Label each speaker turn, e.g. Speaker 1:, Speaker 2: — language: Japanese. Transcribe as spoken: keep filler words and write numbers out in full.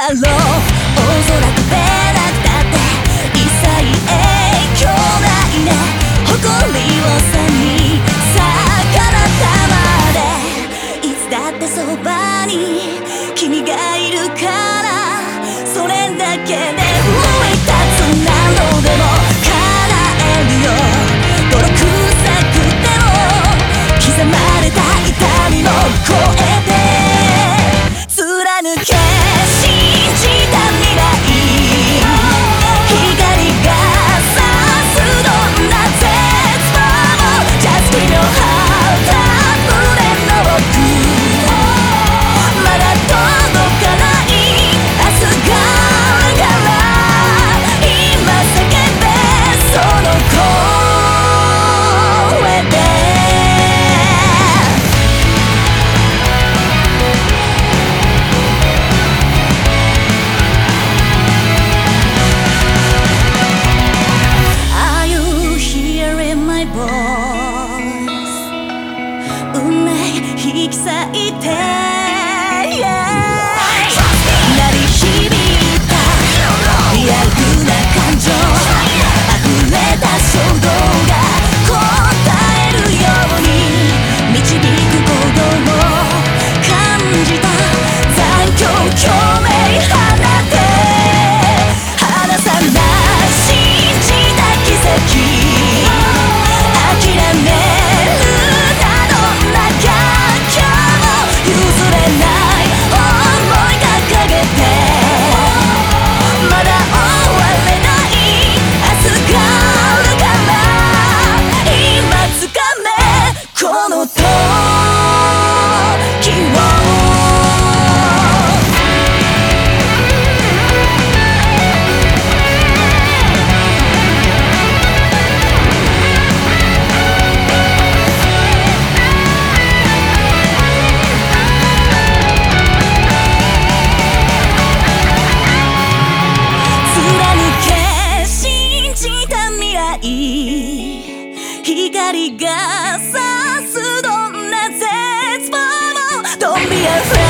Speaker 1: ろう。おそらく出なくたって一切影響ないね。誇りを背にさ彼方までいつだってそばに君がいるから、それだけで上に立つ何度でも叶えるよ。泥臭くても刻まれた痛みも超えて貫け信じた未来。光が差すどんな絶望も Just give your heart up 胸の奥まだ届かない明日があるから今叫べその声で。Are you hearing my voice? 運命引き裂いて、yeah 鳴り響いたリアルな感情溢れた衝動が答えるように導く鼓動を感じた。残響共鳴放て離さない信じた奇跡。諦めるなどんな逆境も譲れない想い掲げてまだ終われない明日があるから今つかめこの時を。貫け信じた未来。光が差すどんな絶望も Don't be afraid